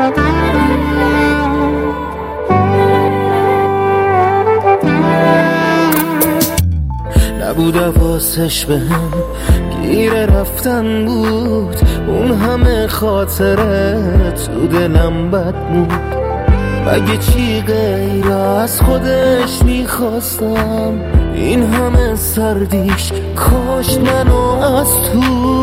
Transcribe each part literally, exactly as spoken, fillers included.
نبوده واسش بهم گیر رفتن بود، اون همه خاطره تو دلم بد بود. مگه چی غیر از خودش میخواستم، این همه سردیش کاشت منو از تو.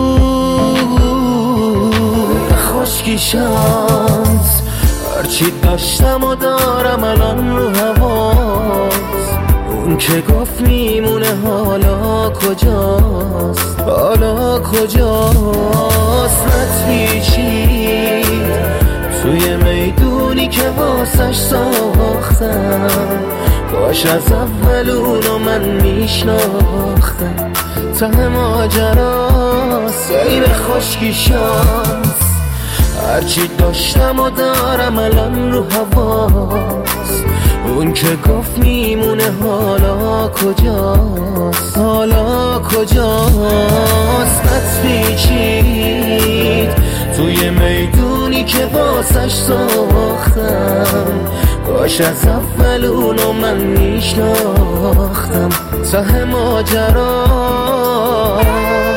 خشکی شانس هرچی داشتم و دارم الان رو هواست، اون که گفت میمونه حالا کجاست، حالا کجاست. نتیچید توی میدونی که واسش ساختم، کاش از اول اونو من میشناختم. ته ماجراست عین خشکی شانس، هرچی داشتم و دارم الان رو هواست، اون که گفت میمونه حالا کجاست، حالا کجاست. نتیچید توی میدونی که واسش ساختم، کاش از اول اونو من میشناختم. ته ماجراست.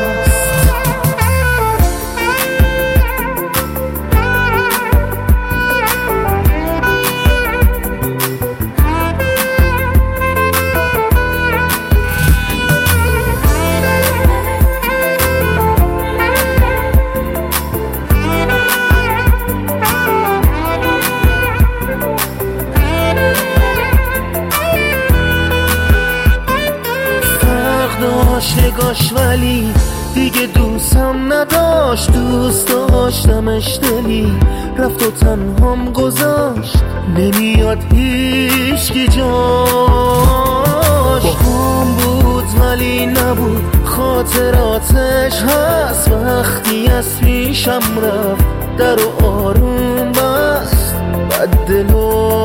نگاش ولی دیگه دوستم نداشت، دوست داشتمش دلی رفت و تنهام گذاشت. نمیاد هیچ کی جاش، با هم بود ولی نبود خاطراتش هست. وقتی از پیشم رفت در و آروم بست، بد دلو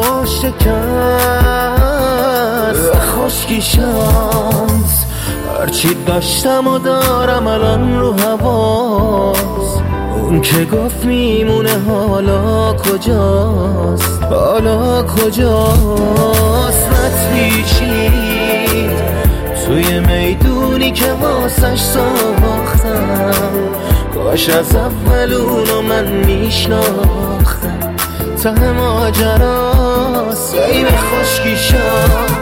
شکست. خشکی شانس هرچی داشتم و دارم الان رو هواست، اون که گفت میمونه حالا کجاست، حالا کجاست. نتیچید توی میدونی که واسش ساختم، کاش از اول اونو من میشناختم. ته ماجراست عین خشکی شانس.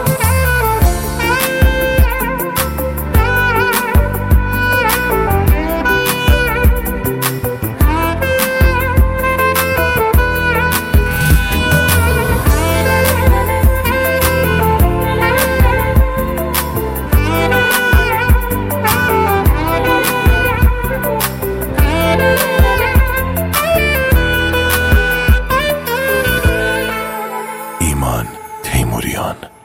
ایمان تیموریان.